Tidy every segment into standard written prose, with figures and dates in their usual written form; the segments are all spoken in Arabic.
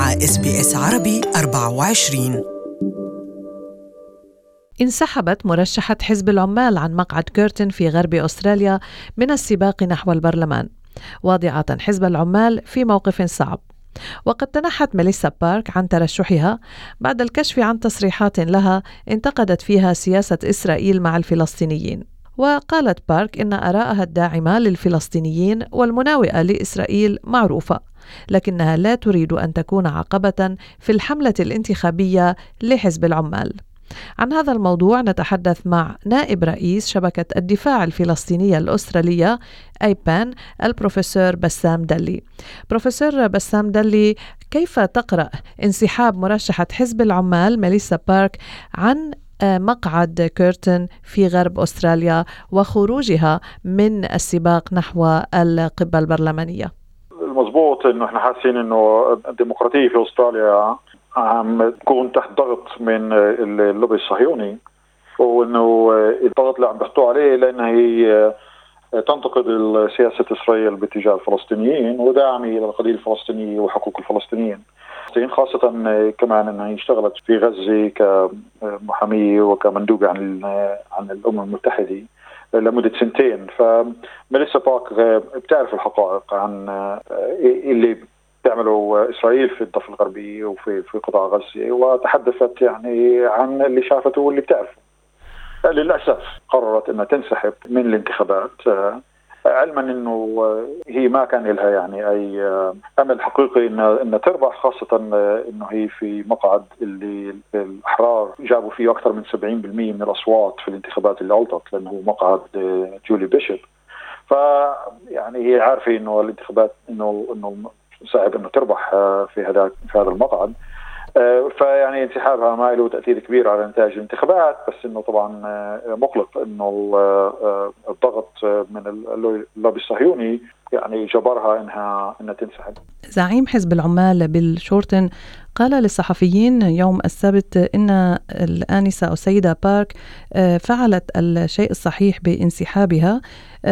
مع SBS عربي 24. انسحبت مرشحة حزب العمال عن مقعد كيرتن في غرب أستراليا من السباق نحو البرلمان، واضعة حزب العمال في موقف صعب. وقد تنحت ميليسا بارك عن ترشحها بعد الكشف عن تصريحات لها انتقدت فيها سياسة إسرائيل مع الفلسطينيين. وقالت بارك إن آراءها الداعمة للفلسطينيين والمناوئة لإسرائيل معروفة، لكنها لا تريد أن تكون عقبة في الحملة الانتخابية لحزب العمال. عن هذا الموضوع نتحدث مع نائب رئيس شبكة الدفاع الفلسطينية الأسترالية أيبان، البروفيسور بسام دلي. بروفيسور بسام دلي، كيف تقرأ انسحاب مرشحة حزب العمال ميليسا بارك عن مقعد كيرتن في غرب أستراليا وخروجها من السباق نحو القبة البرلمانية؟ المضبوط انه احنا حاسين انه الديمقراطية في أستراليا عم تكون تحت ضغط من اللوبي الصهيوني، وانه الضغط اللي عم بيحطوه عليه لانها هي تنتقد سياسة إسرائيل باتجاه الفلسطينيين وداعمة للقضية الفلسطينية وحقوق الفلسطينيين، خاصة كمان انها اشتغلت في غزة كمحامية وكمندوبة عن الأمم المتحدة لمدة 2 سنين. فميليسا بارك بتعرف الحقائق عن اللي تعملوا إسرائيل في الضفة الغربية وفي قطاع غزة، وتحدثت يعني عن اللي شافته واللي بتعرفه. للأسف قررت أنها تنسحب من الانتخابات، علما أنه هي ما كان لها يعني أي أمل حقيقي أنها تربح، خاصة أنه هي في مقعد اللي الأحرار جابوا فيه أكثر من 70% من الأصوات في الانتخابات اللي ألطت، لأنه مقعد جولي بيشوب. فيعني هي عارفة أنه الانتخابات أنه صعب أنه تربح في هذا المقعد. فيعني انسحابها ما له تأثير كبير على نتائج الانتخابات، بس انه طبعا مقلق انه الضغط من اللوبي الصهيوني يعني جبرها انها تنسحب. زعيم حزب العمال بيل شورتن قال للصحفيين يوم السبت إن الآنسة السيدة بارك فعلت الشيء الصحيح بانسحابها،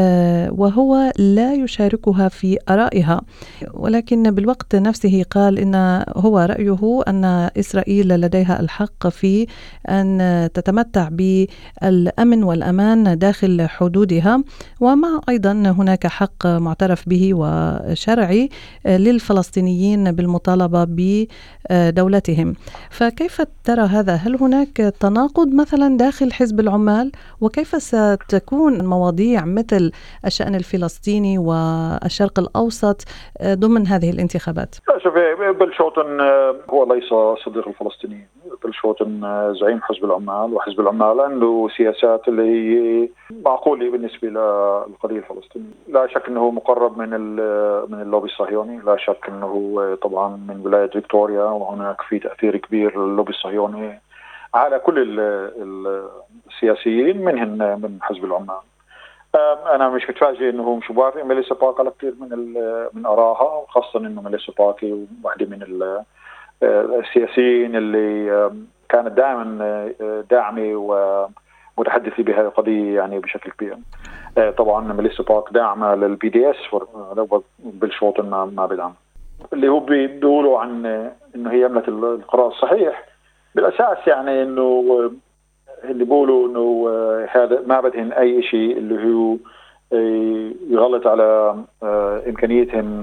وهو لا يشاركها في آرائها، ولكن بالوقت نفسه قال إن هو رأيه أن إسرائيل لديها الحق في أن تتمتع بالأمن والأمان داخل حدودها، ومع أيضا هناك حق معترف به وشرعي للفلسطينيين بالمطالبة بدولتهم. فكيف ترى هذا؟ هل هناك تناقض مثلا داخل حزب العمال؟ وكيف ستكون مواضيع مثل الشأن الفلسطيني والشرق الأوسط ضمن هذه الانتخابات؟ شوفي، بيل شورتن هو ليس صديق الفلسطينيين. بيل شورتن زعيم حزب العمال، وحزب العمال عنده سياسات اللي هي معقولة بالنسبة للقضية الفلسطينية. لا شك أنه مقرب من اللوبي الصهيوني، لا شك أنه طبعا من ولاية فيكتوريا، وهناك في تأثير كبير لللوبي الصهيوني على كل السياسيين من حزب العمال. أنا مش متفاجئ إنه مش موافق ميليسا بارك على كثير من آرائها، خاصة إنه ميليسا بارك واحدة من السياسيين اللي كانت دائما داعمة ومتحدثة بهذه القضية يعني بشكل كبير. طبعا ميليسا بارك داعمة للبي دي اس، بيل شورتن ما بدعم. اللي هو بيقولوا عن إنه هي عملت القرار الصحيح بالأساس، يعني إنه اللي بيقولوا إنه هذا ما بدهن أي شيء اللي هو يغلط على إمكانيتهم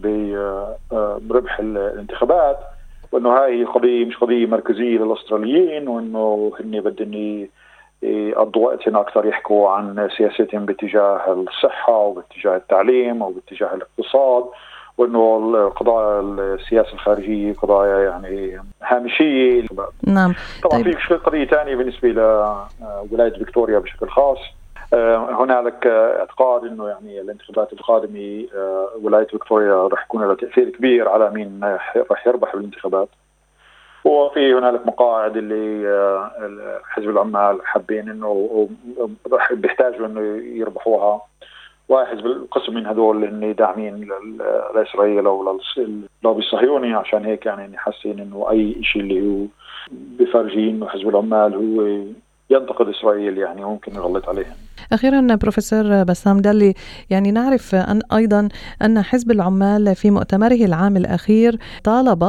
بربح الانتخابات، وإنه هاي قضية مش قضية مركزية للأستراليين، وإنه هن بدهم يقضوا وقتهم أكثر يحكوا عن سياستهم باتجاه الصحة وباتجاه التعليم وباتجاه الاقتصاد، وإنه قضايا السياسة الخارجية قضايا يعني هامشية. نعم. طبعا طيب. في قضية ثانية بالنسبة لولاية فيكتوريا بشكل خاص. هنالك اعتقاد إنه يعني الانتخابات القادمة ولاية فيكتوريا رح يكون لها تأثير كبير على مين رح يربح بالانتخابات، وفي هنالك مقاعد اللي حزب العمال حابين إنه رح بيحتاجوا إنه يربحوها، وحزب القسم من هذول اللي داعمين لإسرائيل أو لللوبي الصهيوني، عشان هيك يعني حاسين إنه أي شيء اللي هو بفرجين إنه حزب العمال هو ينتقد إسرائيل يعني ممكن يغلط عليهم. أخيرا بروفيسور بسام دلي، يعني نعرف أيضا أن حزب العمال في مؤتمره العام الأخير طالب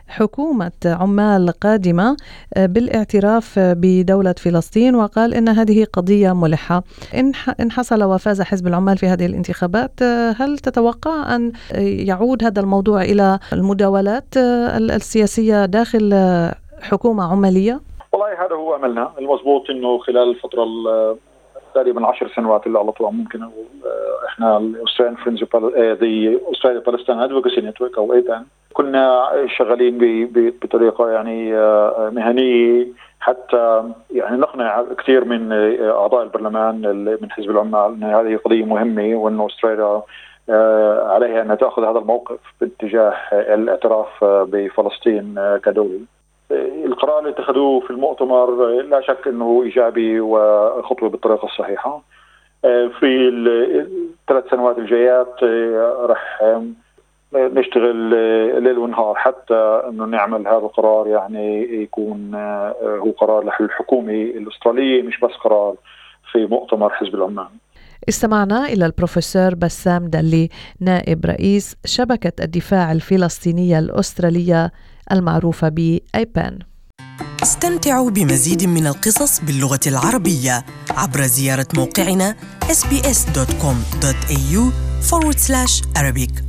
حكومة عمال قادمة بالاعتراف بدولة فلسطين، وقال إن هذه قضية ملحة. إن حصل وفاز حزب العمال في هذه الانتخابات، هل تتوقع أن يعود هذا الموضوع إلى المداولات السياسية داخل حكومة عمالية؟ والله هذا هو أملنا المضبوط، إنه خلال الفترة تقريبا 10 سنوات اللي على طول ممكن نقول احنا الأستراليان فريندز دي أستراليا بالستان أدفوكسي نتورك أو APAN كنا شغالين بطريقة يعني مهنية حتى يعني نقنع كثير من أعضاء البرلمان من حزب العمال أن هذه قضية مهمة، وأنه أستراليا عليها أن تأخذ هذا الموقف باتجاه الاعتراف بفلسطين كدولة. القرار اللي اتخذوه في المؤتمر لا شك أنه إيجابي وخطوة بالطريقة الصحيحة. في الثلاث سنوات الجايات رح نشتغل ليل ونهار حتى أنه نعمل هذا القرار يعني يكون هو قرار للحكومة الأسترالية، مش بس قرار في مؤتمر حزب العمال. استمعنا إلى البروفيسور بسام دلي، نائب رئيس شبكة الدفاع الفلسطينية الأسترالية المعروفة بAPAN. استمتعوا بمزيد من القصص باللغة العربية عبر زيارة موقعنا sbs.com.au/Arabic.